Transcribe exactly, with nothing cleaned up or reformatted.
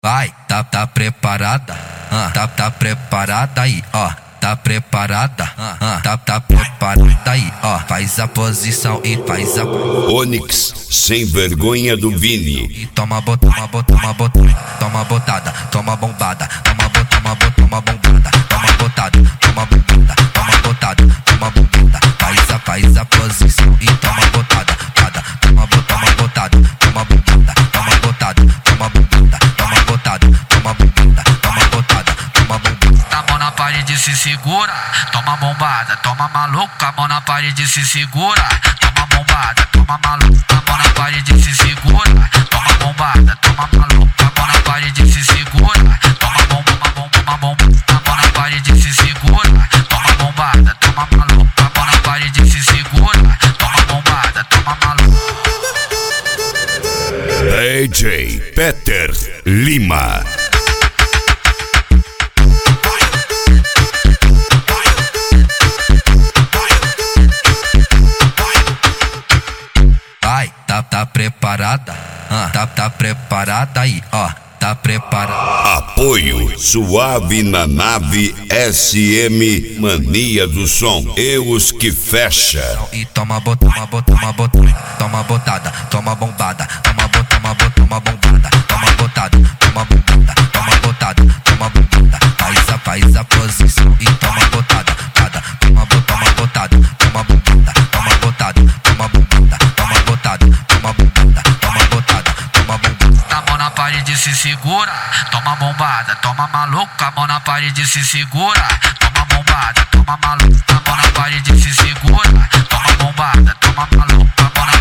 Vai, tá, tá preparada? Ah, tá, tá preparada aí, ó. Tá preparada? Ah, ah, tá, tá preparada aí, ó. Faz a posição e faz a. Onyx, sem vergonha do Vini. E toma bot, toma bot, toma bot, toma botada, toma bombada, toma bot, toma bot, toma bombada, toma botada, toma bombada, toma botada, toma bombada. Faz a, faz a posição e toma botada, tada, toma bot, toma botada, toma bombada, toma botada, toma bombada, toma botada, toma bombada, toma botada, toma bombada. Tá mão na parede, se segura, toma bombada, toma maluca, mão na parede, se segura, toma bombada, toma maluca, mão na parede, se segura, toma bombada, toma maluca, mão na parede, se segura, toma bomba, bomba, bomba, bomba, mão na parede, se segura, toma bombada, toma maluca, mão na parede, se segura, toma bombada, toma maluca. D J Peter Lima. Vai, tá, tá preparada? Ah, tá, tá preparada aí, ó. Tá preparada? Apoio Suave na Nave S M Mania do Som. Eu os que fecha. E toma bot, toma bot, toma bot, toma botada, toma bombada, toma bot, toma bot, toma bombada, toma botada, toma bombada, toma botada, toma bombada. Faz a, faz a posição e toma botada, tada, toma bot, toma botada, toma bombada, toma botada, toma bombada, toma botada, toma bombada, toma botada, toma bombada. Tá mão na parede, se segura, toma bombada, toma maluca, mão na parede, se segura, toma bombada, toma maluca, mão na parede, se segura, toma bombada, toma maluca, mão na